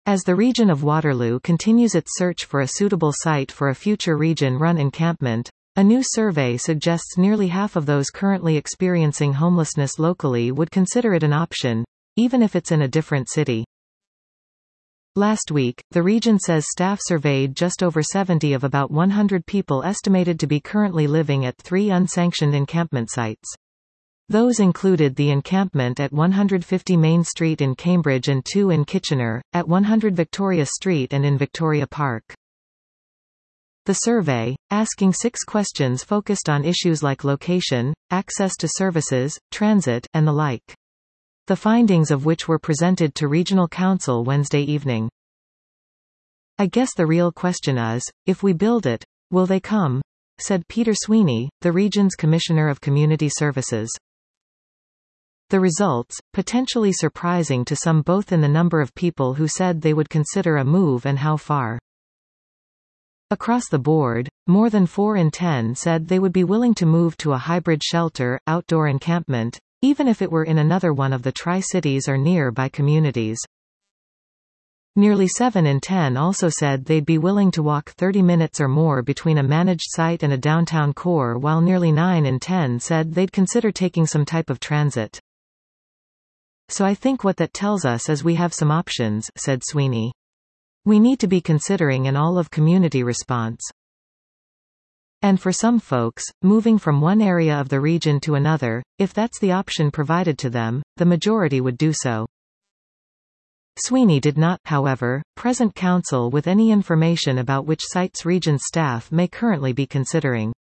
As the region of Waterloo continues its search for a suitable site for a future region-run encampment, a new survey suggests nearly half of those currently experiencing homelessness locally would consider it an option, even if it's in a different city. Last week, the region says staff surveyed just over 70 of about 100 people estimated to be currently living at 3 unsanctioned encampment sites. Those included the encampment at 150 Main Street in Cambridge and 2 in Kitchener, at 100 Victoria Street and in Victoria Park. The survey, asking 6 questions, focused on issues like location, access to services, transit, and the like. The findings of which were presented to Regional Council Wednesday evening. "I guess the real question is, if we build it, will they come?" said Peter Sweeney, the region's Commissioner of Community Services. The results, potentially surprising to some both in the number of people who said they would consider a move and how far. Across the board, more than 4 in 10 said they would be willing to move to a hybrid shelter, outdoor encampment, even if it were in another one of the Tri-Cities or nearby communities. Nearly 7 in 10 also said they'd be willing to walk 30 minutes or more between a managed site and a downtown core, while nearly 9 in 10 said they'd consider taking some type of transit. "So I think what that tells us is we have some options," said Sweeney. "We need to be considering an all-of-community response. And for some folks, moving from one area of the region to another, if that's the option provided to them, the majority would do so." Sweeney did not, however, present Council with any information about which sites region staff may currently be considering.